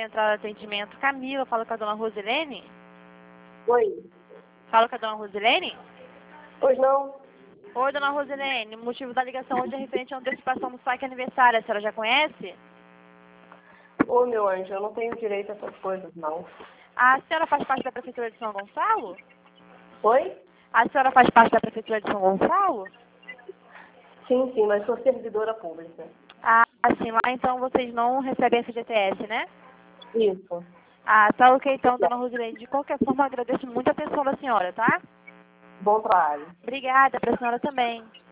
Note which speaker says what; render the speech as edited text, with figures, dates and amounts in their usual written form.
Speaker 1: Central de Atendimento. Camila, fala com a dona Rosilene?
Speaker 2: Oi.
Speaker 1: Fala com a dona Rosilene?
Speaker 2: Pois não?
Speaker 1: Oi, dona Rosilene. O motivo da ligação hoje é referente à antecipação do saque aniversário. A senhora já conhece?
Speaker 2: Ô, meu anjo, eu não tenho direito a essas coisas, não.
Speaker 1: A senhora faz parte da Prefeitura de São Gonçalo?
Speaker 2: Oi?
Speaker 1: A senhora faz parte da Prefeitura de São Gonçalo?
Speaker 2: Sim, sim, mas sou servidora pública.
Speaker 1: Ah, sim. Lá então vocês não recebem FGTS, né?
Speaker 2: Isso.
Speaker 1: Ah, tá ok então, dona Rosilene. De qualquer forma, eu agradeço muito a atenção da senhora, tá?
Speaker 2: Bom trabalho.
Speaker 1: Obrigada, para a senhora também.